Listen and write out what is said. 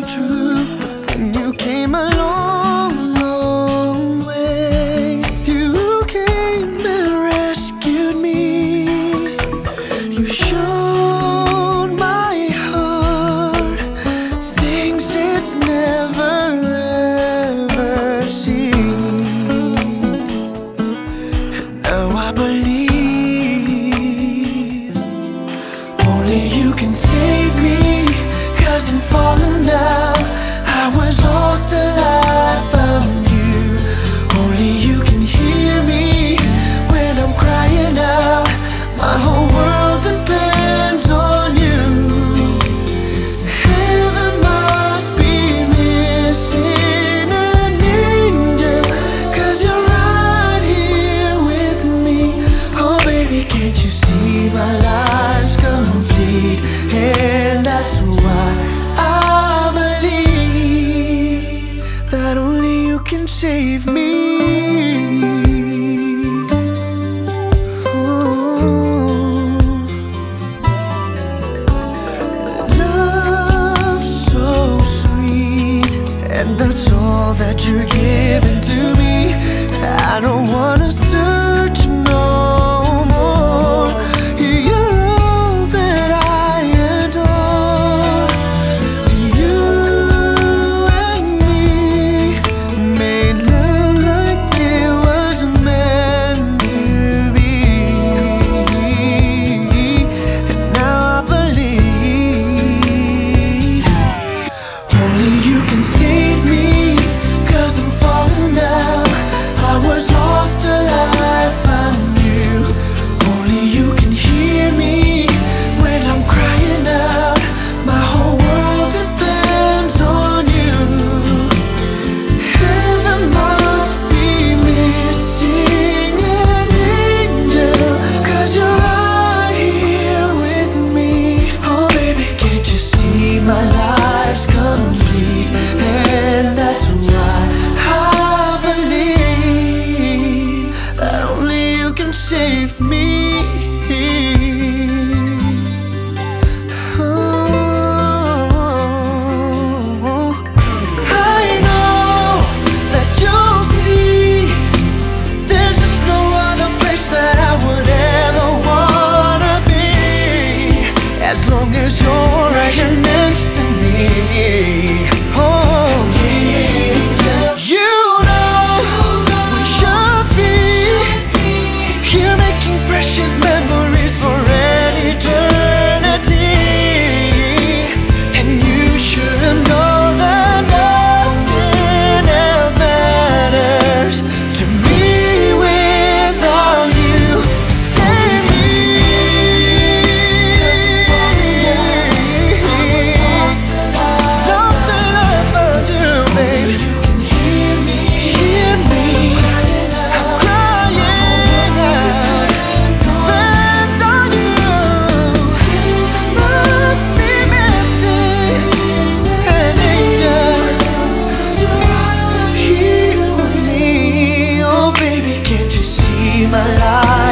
true, but then you came a long, long way. You came and rescued me. You showed my heart things it's never ever seen. And now I believe only you can save me. 'Cause I'm falling now. I was lost till I found you. Only you can hear me when I'm crying out. My whole world depends on you. Heaven must be missing an angel, 'cause you're right here with me. Oh baby, can't you see my life's complete? And that's why that only you can save me. Love's so sweet, and that's all that you're giving to me. I don't wanna search no more. You're all that I adore. My life's complete, and that's why I believe that only you can save me. Oh, I know that you'll see there's just no other place that I would ever wanna be, as long as you're right here next to me. Oh, yeah. You know we should be here making precious memories for an eternity. And you should know that nothing else matters to me without you. Save me. My life